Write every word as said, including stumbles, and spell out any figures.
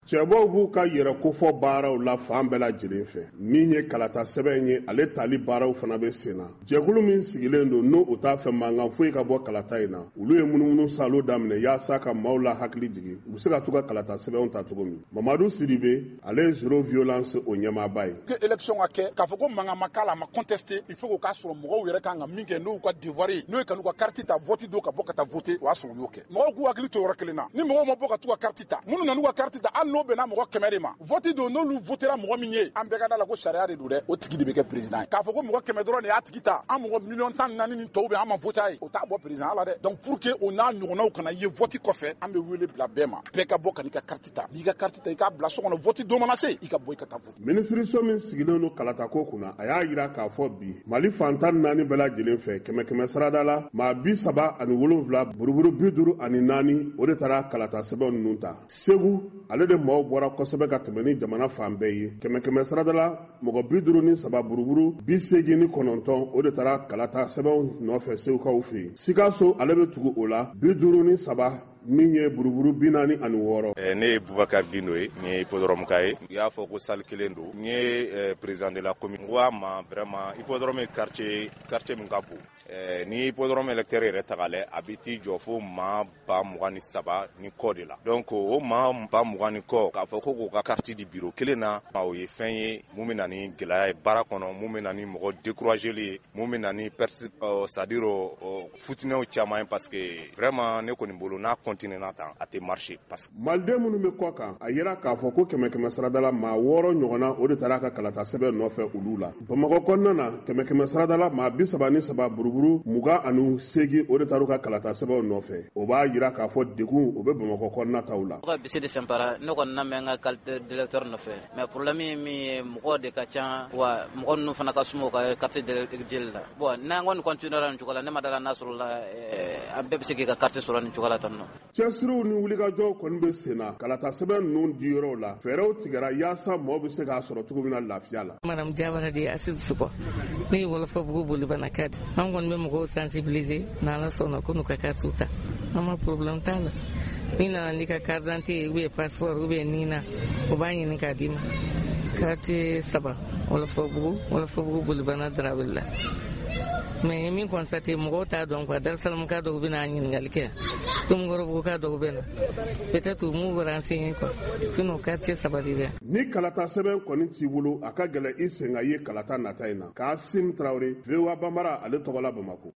Cɛbɔ b'u ka yɛrɛ kofɔ baaraw la fan bɛɛ lajɛlen fɛ. Min ye kalata sɛbɛn ye ale tali baaraw fana bɛ sen na. Jɛkulu min sigilen don n'o o t'a fɛ mankan foyi ka bɔ kalata in na. Olu ye munumunu salo daminɛ yaasa ka maaw la hakili jigin. U bɛ se ka to ka kalata sɛbɛnw ta cogo min. Mamadu Sidibe ale ye zéro violence o ɲɛmaaba ye. Que élection ka kɛ k'a fɔ ko mankan ma k'a la a ma contester il faut k'a sɔrɔ mɔgɔw yɛrɛ kan ka min kɛ n'u ka devoir ye n'o ye ka n'u ka carte ta vote don ka bɔ ka taa voter o y'a sɔrɔ u y'o kɛ. Mɔgɔw k'u hakili to yɔrɔ kelen na. Ni mɔgɔw ma bɔ ka t'u ka carte ta minnu nan'u ka carte ta hali n'o bɛnna mɔgɔ kɛmɛ de ma vote don n'olu votera mɔgɔ min ye an bɛɛ ka da la ko sariya de don dɛ o tigi de bɛ kɛ président ye. K'a fɔ ko mɔgɔ kɛmɛ dɔrɔn de y'a tigi ta an mɔgɔ miliyɔn tan naani ni tɔw bɛ an ma vote a ye o t'a bɔ président la dɛ. Donc pour que o n'a ɲɔgɔnnaw kana ye vote kɔfɛ an bɛ wele bila bɛɛ ma bɛɛ ka bɔ ka n'i ka carte ta n'i ka carte ta i k'a bila so kɔnɔ vote don mana se i ka bɔ i ka taa vote. Minisiriso min sigilen don kalata ko kunna a y'a jira k'a fɔ bi Mali fantan naani bɛɛ lajɛlen fɛ kɛmɛ kɛmɛ sarada la maa bi saba ani wolonwula buruburu bi duuru ani naani o de taara kalata sɛbɛn ninnu ta. Segu ale de maaw bɔra kosɛbɛ ka tɛmɛ ni jamana fan bɛɛ ye. Kɛmɛ kɛmɛ sarada la mɔgɔ bi duuru ni saba buruburu bi seegin ni kɔnɔntɔn o de taara kalata sɛbɛnw nɔfɛ segukaw fɛ yen. Sikaso ale bɛ tugu o la bi duuru ni saba min ye buruburu bi naani ani wɔɔrɔ. Ne ye Bubakar Dindo ye n ye hippodrome ka ye u y'a fɔ ko salle kelen don n ye président de la commune n ko a ma vraiment hippodrome ye quartier quartier min ka bon ni hippodrome électeur yɛrɛ ta k'a lajɛ a bɛ t'i jɔ fo maa ba mugan ni saba ni kɔ de la donc o maa ba mugan ni kɔ k'a fɔ ko k'o ka carte di bureau kelen na o ye fɛn ye mun bɛ na ni gɛlɛya ye baara kɔnɔ mun bɛ na ni mɔgɔ découragé ye mun bɛ na ni perte c'est à dire futinɛw caman ye parce que vraiment ne kɔni bolo n'a continue tan a tɛ marcher parce que maliden minnu bɛ kɔ kan a yera k'a fɔ ko kɛmɛ kɛmɛ sarada la maa wɔɔrɔ ɲɔgɔnna o de taara ka kalata sɛbɛn nɔfɛ olu la. Bamakɔ kɔnɔna na kɛmɛ kɛmɛ sarada la maa bi saba ni saba buruburu mugan ani seegin o de taara ka kalata sɛbɛn nɔfɛ o b'a jira k'a fɔ degun o bɛ Bamakɔ kɔnɔna taw la. Mɔgɔ bisi de sɛnpara ne kɔni na mɛ n ka carte d'électeur nɔfɛ mais problème ye min ye mɔgɔ de ka ca wa mɔgɔ ninnu fana ka suma u ka carte d'électeur la bon n'an kɔni continuera nin cogo la ne ma dala n'a sɔrɔ la an bɛɛ bɛ se k'i ka carte sɔrɔ nin cogo la tan nɔ. Cɛsiriw ni wulikajɔw kɔni bɛ sen na kalata sɛbɛn ninnu di yɔrɔw la fɛɛrɛw tigɛra yaasa mɔgɔw bɛ se k'a sɔrɔ cogo min na lafiya la. Madame Jabara de Assis Suko ne ye wolofabugu boli bana kadi an kɔni bɛ mɔgɔw sensibiliser n'ala sɔnna ko n'u ka carte ta an ma problème t'a la ni nana n'i ka carte d'identité ou bien passeport ou bien nina o b'a ɲini k'a d'i ma carte saba wolofabugu wolofabugu boli bana Darawele la mais min constate mɔgɔw t'a dɔn quoi Darusalam ka dɔw bɛ n'a ɲininkali kɛ Tomikɔrɔbugu ka dɔw bɛ na peut-être u m'u renseigner quoi sinon quartier saba de bɛ. Ni kalata sɛbɛn kɔni t'i bolo a ka gɛlɛn i sen ka ye kalata nata in na. Kaasim Traoré V O A Banbara ale tɔgɔ la Bamakɔ.